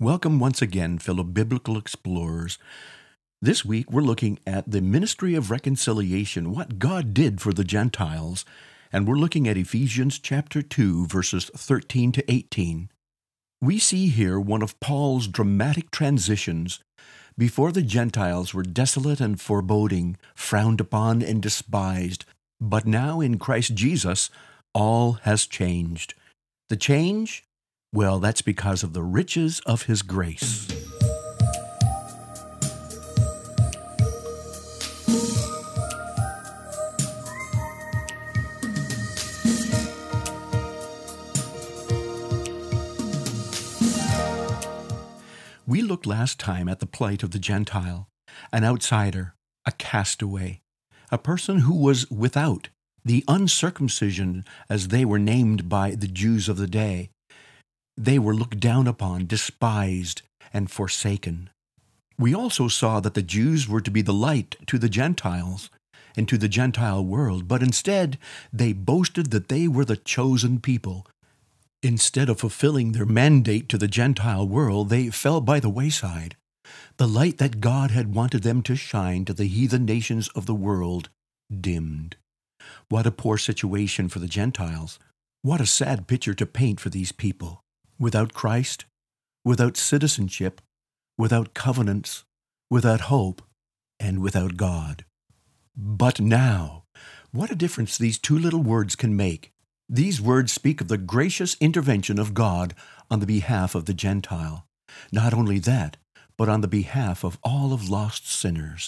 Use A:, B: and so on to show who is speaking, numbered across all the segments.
A: Welcome once again, fellow biblical explorers. This week we're looking at the ministry of reconciliation, what God did for the Gentiles, and we're looking at Ephesians chapter 2, verses 13 to 18. We see here one of Paul's dramatic transitions. Before the Gentiles were desolate and foreboding, frowned upon and despised, but now in Christ Jesus, all has changed. The change? Well, that's because of the riches of His grace. We looked last time at the plight of the Gentile, an outsider, a castaway, a person who was without, the uncircumcision as they were named by the Jews of the day. They were looked down upon, despised, and forsaken. We also saw that the Jews were to be the light to the Gentiles and to the Gentile world, but instead they boasted that they were the chosen people. Instead of fulfilling their mandate to the Gentile world, they fell by the wayside. The light that God had wanted them to shine to the heathen nations of the world dimmed. What a poor situation for the Gentiles. What a sad picture to paint for these people. Without Christ, without citizenship, without covenants, without hope, and without God. But now, what a difference these two little words can make. These words speak of the gracious intervention of God on the behalf of the Gentile. Not only that, but on the behalf of all of lost sinners.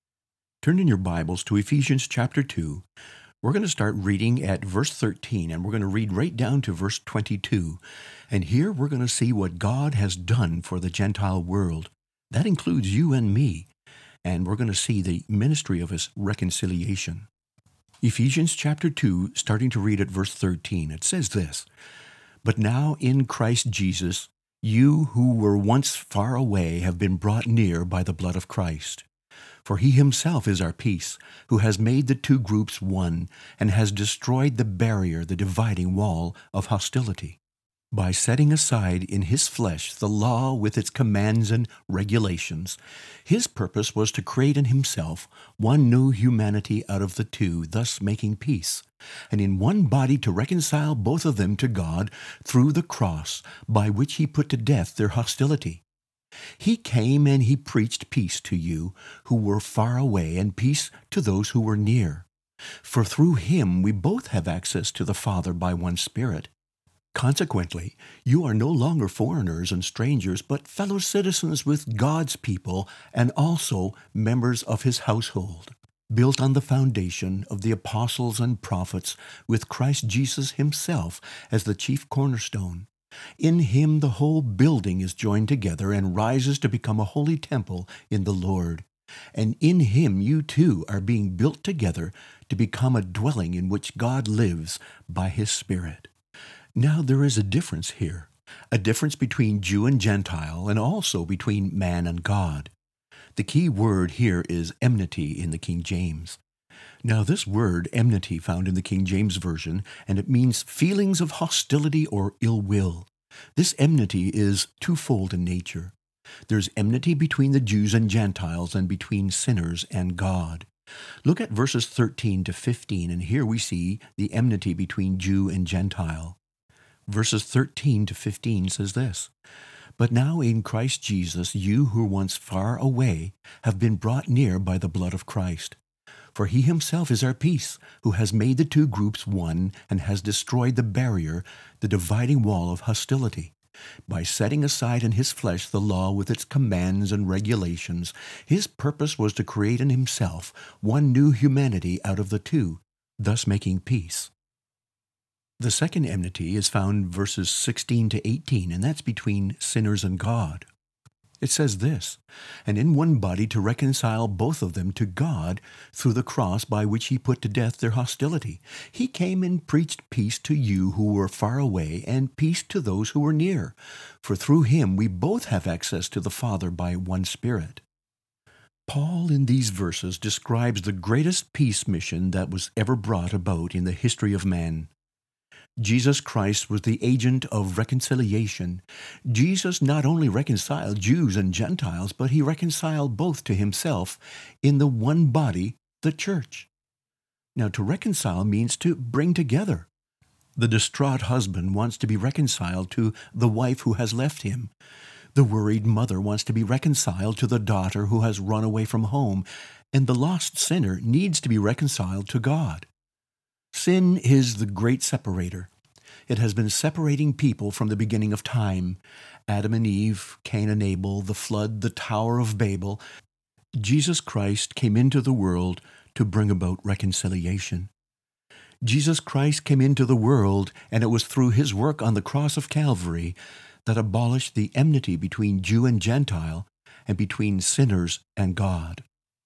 A: Turn in your Bibles to Ephesians chapter 2. We're going to start reading at verse 13, and we're going to read right down to verse 22. And here we're going to see what God has done for the Gentile world. That includes you and me. And we're going to see the ministry of His reconciliation. Ephesians chapter 2, starting to read at verse 13, it says this, "But now in Christ Jesus, you who were once far away have been brought near by the blood of Christ. For He Himself is our peace, who has made the two groups one, and has destroyed the barrier, the dividing wall of hostility, by setting aside in His flesh the law with its commands and regulations. His purpose was to create in Himself one new humanity out of the two, thus making peace, and in one body to reconcile both of them to God through the cross, by which He put to death their hostility. He came and He preached peace to you who were far away, and peace to those who were near. For through Him we both have access to the Father by one Spirit. Consequently, you are no longer foreigners and strangers, but fellow citizens with God's people and also members of His household, built on the foundation of the apostles and prophets, with Christ Jesus Himself as the chief cornerstone. In Him the whole building is joined together and rises to become a holy temple in the Lord. And in Him you too are being built together to become a dwelling in which God lives by His Spirit." Now there is a difference here, a difference between Jew and Gentile, and also between man and God. The key word here is enmity in the King James. Now this word, enmity, found in the King James Version, and it means feelings of hostility or ill will. This enmity is twofold in nature. There's enmity between the Jews and Gentiles and between sinners and God. Look at verses 13 to 15, and here we see the enmity between Jew and Gentile. Verses 13 to 15 says this, "But now in Christ Jesus you who were once far away have been brought near by the blood of Christ. For He Himself is our peace, who has made the two groups one and has destroyed the barrier, the dividing wall of hostility. By setting aside in His flesh the law with its commands and regulations, His purpose was to create in Himself one new humanity out of the two, thus making peace." The second enmity is found verses 16 to 18, and that's between sinners and God. It says this, "And in one body to reconcile both of them to God through the cross, by which He put to death their hostility. He came and preached peace to you who were far away, and peace to those who were near. For through Him we both have access to the Father by one Spirit." Paul in these verses describes the greatest peace mission that was ever brought about in the history of man. Jesus Christ was the agent of reconciliation. Jesus not only reconciled Jews and Gentiles, but he reconciled both to himself in the one body, the church. Now, to reconcile means to bring together. The distraught husband wants to be reconciled to the wife who has left him. The worried mother wants to be reconciled to the daughter who has run away from home, and the lost sinner needs to be reconciled to God. Sin is the great separator. It has been separating people from the beginning of time. Adam and Eve, Cain and Abel, the flood, the Tower of Babel. Jesus Christ came into the world to bring about reconciliation. Jesus Christ came into the world, and it was through his work on the cross of Calvary that abolished the enmity between Jew and Gentile and between sinners and God.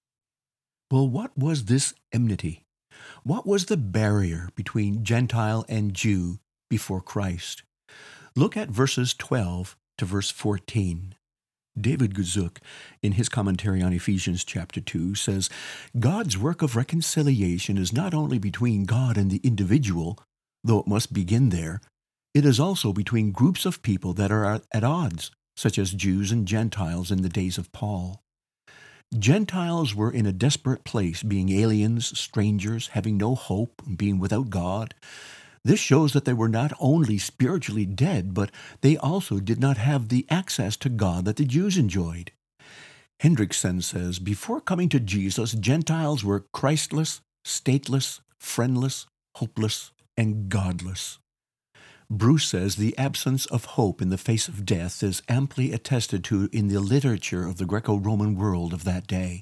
A: Well, what was this enmity? What was the barrier between Gentile and Jew before Christ? Look at verses 12 to verse 14. David Guzik, in his commentary on Ephesians chapter 2, says, God's work of reconciliation is not only between God and the individual, though it must begin there, it is also between groups of people that are at odds, such as Jews and Gentiles in the days of Paul. Gentiles were in a desperate place, being aliens, strangers, having no hope, and being without God. This shows that they were not only spiritually dead, but they also did not have the access to God that the Jews enjoyed. Hendrickson says, before coming to Jesus, Gentiles were Christless, stateless, friendless, hopeless, and godless. Bruce says the absence of hope in the face of death is amply attested to in the literature of the Greco-Roman world of that day.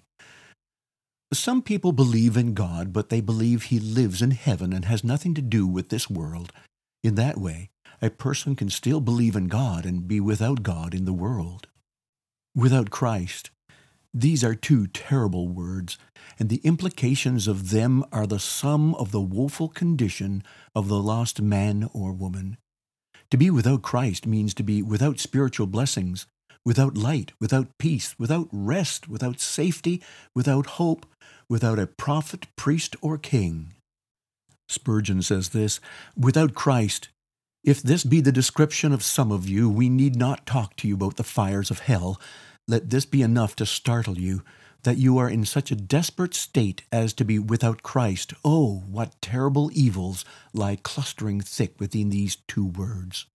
A: Some people believe in God, but they believe he lives in heaven and has nothing to do with this world. In that way, a person can still believe in God and be without God in the world. Without Christ. These are two terrible words, and the implications of them are the sum of the woeful condition of the lost man or woman. To be without Christ means to be without spiritual blessings, without light, without peace, without rest, without safety, without hope, without a prophet, priest, or king. Spurgeon says this, without Christ, if this be the description of some of you, we need not talk to you about the fires of hell. Let this be enough to startle you, that you are in such a desperate state as to be without Christ. Oh, what terrible evils lie clustering thick within these two words.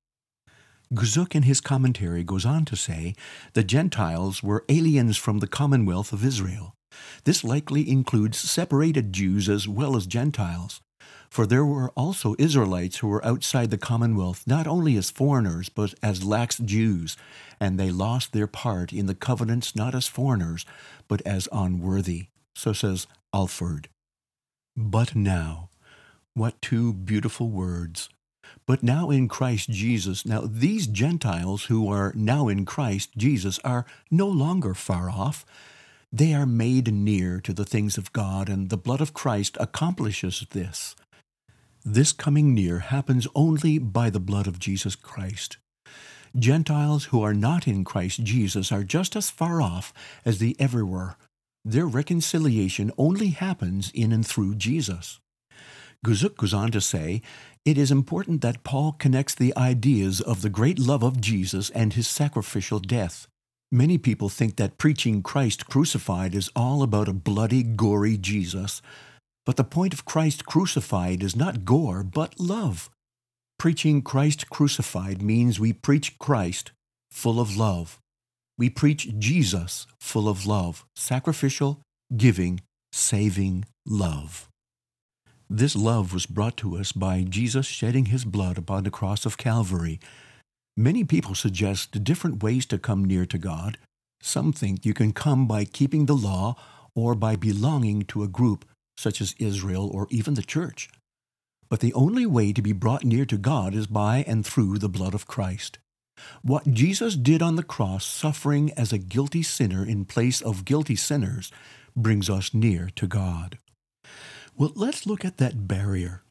A: Guzik in his commentary goes on to say, the Gentiles were aliens from the commonwealth of Israel. This likely includes separated Jews as well as Gentiles, for there were also Israelites who were outside the commonwealth not only as foreigners but as lax Jews, and they lost their part in the covenants not as foreigners but as unworthy. So says Alford. But now, what two beautiful words. But now in Christ Jesus, now these Gentiles who are now in Christ Jesus are no longer far off. They are made near to the things of God, and the blood of Christ accomplishes this. This coming near happens only by the blood of Jesus Christ. Gentiles who are not in Christ Jesus are just as far off as they ever were. Their reconciliation only happens in and through Jesus. Guzik goes on to say, it is important that Paul connects the ideas of the great love of Jesus and his sacrificial death. Many people think that preaching Christ crucified is all about a bloody, gory Jesus. But the point of Christ crucified is not gore, but love. Preaching Christ crucified means we preach Christ full of love. We preach Jesus full of love, sacrificial, giving, saving love. This love was brought to us by Jesus shedding his blood upon the cross of Calvary. Many people suggest different ways to come near to God. Some think you can come by keeping the law or by belonging to a group such as Israel or even the church. But the only way to be brought near to God is by and through the blood of Christ. What Jesus did on the cross, suffering as a guilty sinner in place of guilty sinners, brings us near to God. Well, let's look at that barrier.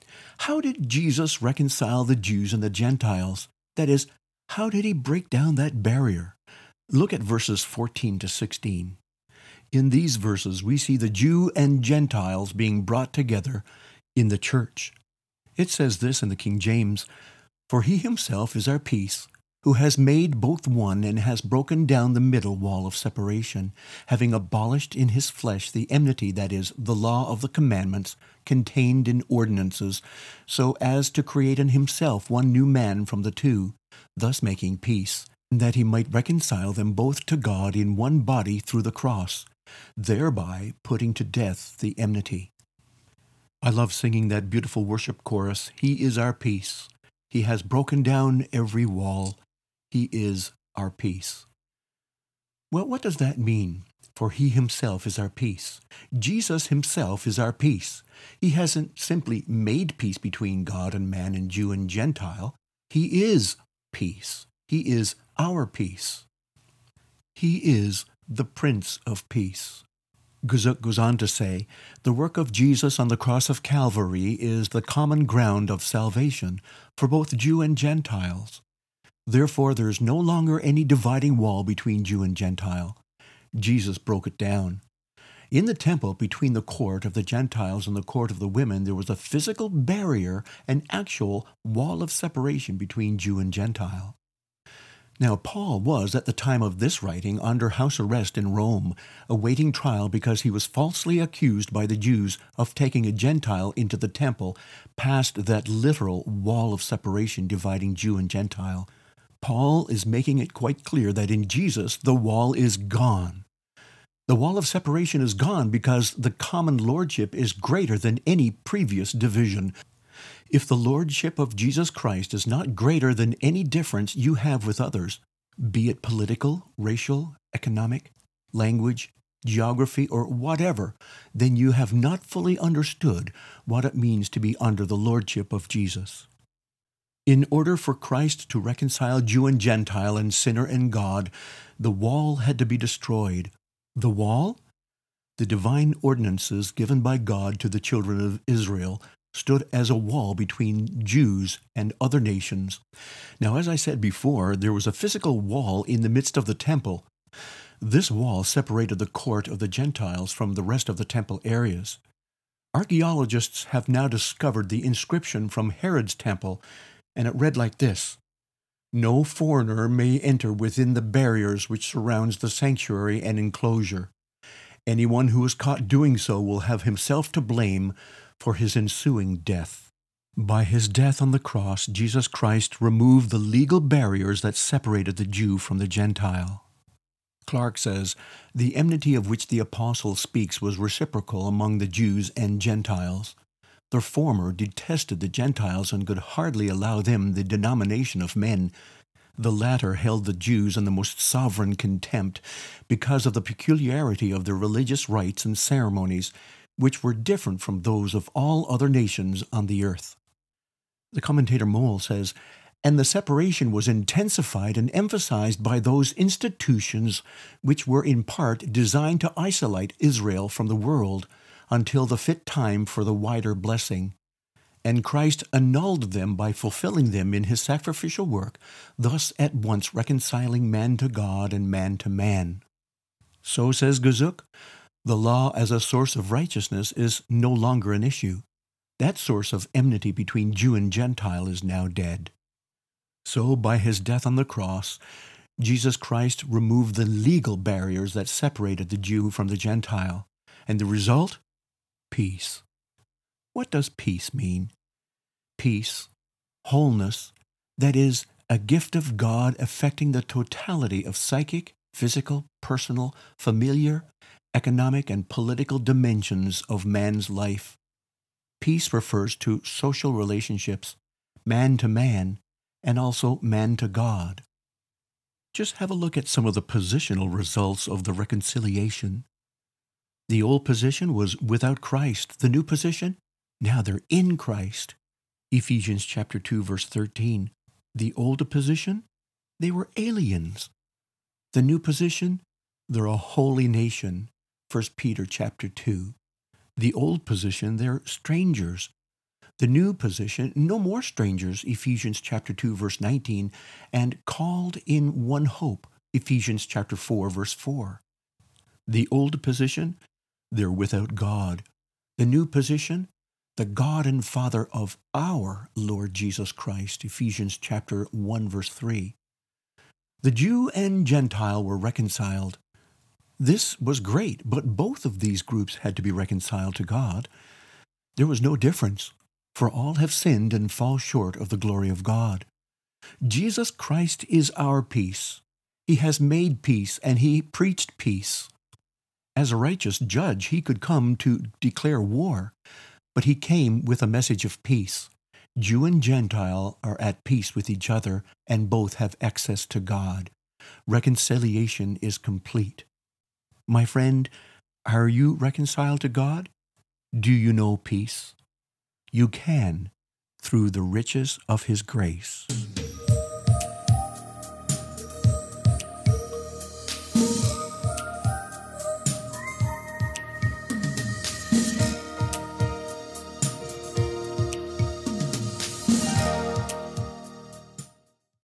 A: How did Jesus reconcile the Jews and the Gentiles? That is, how did he break down that barrier? Look at verses 14 to 16. In these verses, we see the Jew and Gentiles being brought together in the church. It says this in the King James, "For he himself is our peace, who has made both one and has broken down the middle wall of separation, having abolished in his flesh the enmity, that is, the law of the commandments contained in ordinances, so as to create in himself one new man from the two, thus making peace, that he might reconcile them both to God in one body through the cross, thereby putting to death the enmity." I love singing that beautiful worship chorus, "He is our peace. He has broken down every wall. He is our peace." Well, what does that mean? For he himself is our peace. Jesus himself is our peace. He hasn't simply made peace between God and man and Jew and Gentile. He is peace. He is our peace. He is the Prince of Peace. Guzik goes on to say, "The work of Jesus on the cross of Calvary is the common ground of salvation for both Jew and Gentiles. Therefore, there is no longer any dividing wall between Jew and Gentile. Jesus broke it down. In the temple, between the court of the Gentiles and the court of the women, there was a physical barrier, an actual wall of separation between Jew and Gentile. Now, Paul was, at the time of this writing, under house arrest in Rome, awaiting trial because he was falsely accused by the Jews of taking a Gentile into the temple, past that literal wall of separation dividing Jew and Gentile. Paul is making it quite clear that in Jesus, the wall is gone. The wall of separation is gone because the common lordship is greater than any previous division. If the lordship of Jesus Christ is not greater than any difference you have with others, be it political, racial, economic, language, geography, or whatever, then you have not fully understood what it means to be under the lordship of Jesus. In order for Christ to reconcile Jew and Gentile and sinner and God, the wall had to be destroyed. The wall? The divine ordinances given by God to the children of Israel stood as a wall between Jews and other nations. Now, as I said before, there was a physical wall in the midst of the temple. This wall separated the court of the Gentiles from the rest of the temple areas. Archaeologists have now discovered the inscription from Herod's temple, and it read like this: "No foreigner may enter within the barriers which surrounds the sanctuary and enclosure. Anyone who is caught doing so will have himself to blame for his ensuing death." By his death on the cross, Jesus Christ removed the legal barriers that separated the Jew from the Gentile. Clark says, "The enmity of which the apostle speaks was reciprocal among the Jews and Gentiles. The former detested the Gentiles and could hardly allow them the denomination of men. The latter held the Jews in the most sovereign contempt because of the peculiarity of their religious rites and ceremonies, which were different from those of all other nations on the earth." The commentator Moell says, "And the separation was intensified and emphasized by those institutions which were in part designed to isolate Israel from the world until the fit time for the wider blessing. And Christ annulled them by fulfilling them in his sacrificial work, thus at once reconciling man to God and man to man." So, says Guzik, the law as a source of righteousness is no longer an issue. That source of enmity between Jew and Gentile is now dead. So, by his death on the cross, Jesus Christ removed the legal barriers that separated the Jew from the Gentile. And the result? Peace. What does peace mean? Peace, wholeness, that is, a gift of God affecting the totality of psychic, physical, personal, familiar, economic, and political dimensions of man's life. Peace refers to social relationships, man to man, and also man to God. Just have a look at some of the positional results of the reconciliation. The old position was without Christ. The new position? Now they're in Christ. Ephesians chapter 2, verse 13. The old position? They were aliens. The new position? They're a holy nation. 1 Peter chapter 2. The old position, they're strangers. The new position, no more strangers. Ephesians chapter 2, verse 19. And called in one hope. Ephesians chapter 4, verse 4. The old position? They're without God. The new position? the God and Father of our Lord Jesus Christ, Ephesians chapter 1, verse 3. The Jew and Gentile were reconciled. This was great, but both of these groups had to be reconciled to God. There was no difference, for all have sinned and fall short of the glory of God. Jesus Christ is our peace. He has made peace, and he preached peace. As a righteous judge, he could come to declare war, but he came with a message of peace. Jew and Gentile are at peace with each other, and both have access to God. Reconciliation is complete. My friend, are you reconciled to God? Do you know peace? You can, through the riches of his grace.